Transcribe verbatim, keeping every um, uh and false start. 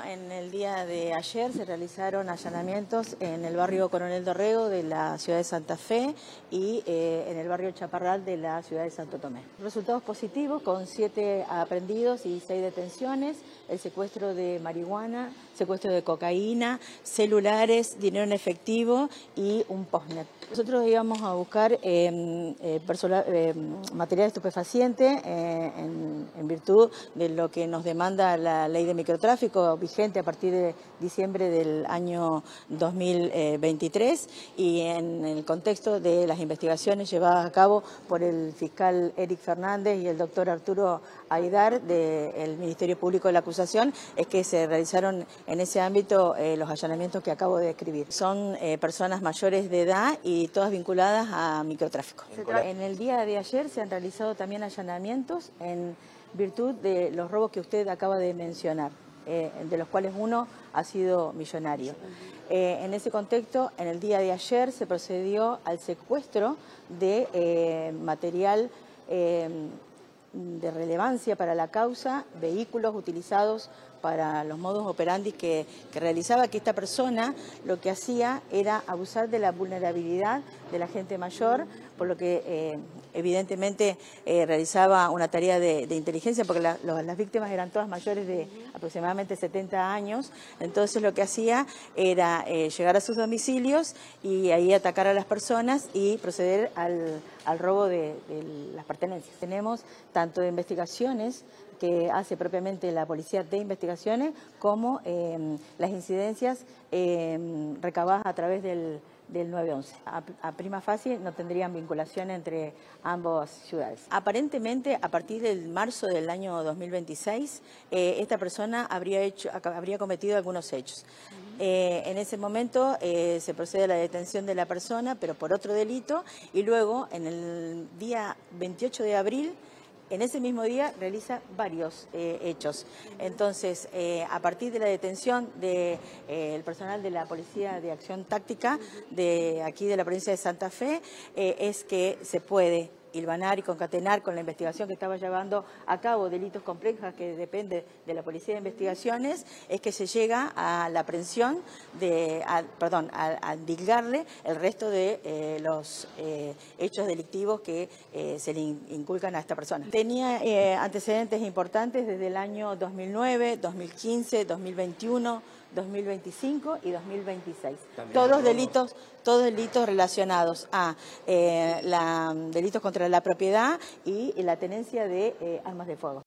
en el día de ayer se realizaron allanamientos en el barrio Coronel Dorrego de la ciudad de Santa Fe y eh, en el barrio Chaparral de la ciudad de Santo Tomé. Resultados positivos con siete aprehendidos y seis detenciones, el secuestro de marihuana, secuestro de cocaína, celulares, dinero en efectivo y un postnet. Nosotros íbamos a buscar eh, eh, personal, eh, material estupefaciente eh, en, en virtud de lo que nos demanda la ley de microtráfico vigente a partir de diciembre del año dos mil veintitrés y en el contexto de las investigaciones llevadas a cabo por el fiscal Eric Fernández y el doctor Arturo Aidar del Ministerio Público de la Acusación, es que se realizaron en ese ámbito eh, los allanamientos que acabo de describir. Son eh, personas mayores de edad y todas vinculadas a microtráfico. En el día de ayer se han realizado también allanamientos en virtud de los robos que usted acaba de mencionar, eh, de los cuales uno ha sido millonario. Eh, en ese contexto, en el día de ayer se procedió al secuestro de eh, material eh, de relevancia para la causa, vehículos utilizados para los modus operandi que, que realizaba, que esta persona lo que hacía era abusar de la vulnerabilidad de la gente mayor, por lo que eh, evidentemente eh, realizaba una tarea de, de inteligencia, porque la, lo, las víctimas eran todas mayores de aproximadamente setenta años, entonces lo que hacía era eh, llegar a sus domicilios y ahí atacar a las personas y proceder al, al robo de, de las pertenencias. Tenemos tanto de investigaciones que hace propiamente la Policía de Investigaciones, como eh, las incidencias eh, recabadas a través del, del nueve once. A, a prima facie no tendrían vinculación entre ambas ciudades. Aparentemente, a partir del marzo del año dos mil veintiséis, eh, esta persona habría, hecho, habría cometido algunos hechos. Eh, en ese momento eh, se procede a la detención de la persona, pero por otro delito, y luego, en el día veintiocho de abril, en ese mismo día realiza varios eh, hechos. Entonces, eh, a partir de la detención del de, eh, personal de la Policía de Acción Táctica de aquí de la provincia de Santa Fe, eh, es que se puede hilvanar y concatenar con la investigación que estaba llevando a cabo, delitos complejos que depende de la Policía de Investigaciones, es que se llega a la aprehensión de, a, perdón, a, a dilgarle el resto de eh, los eh, hechos delictivos que eh, se le inculcan a esta persona. Tenía eh, antecedentes importantes desde el año dos mil nueve, dos mil quince, dos mil veintiuno, dos mil veinticinco y dos mil veintiséis. También todos delitos, todos delitos relacionados a eh, la, delitos contra la propiedad y la tenencia de eh, armas de fuego.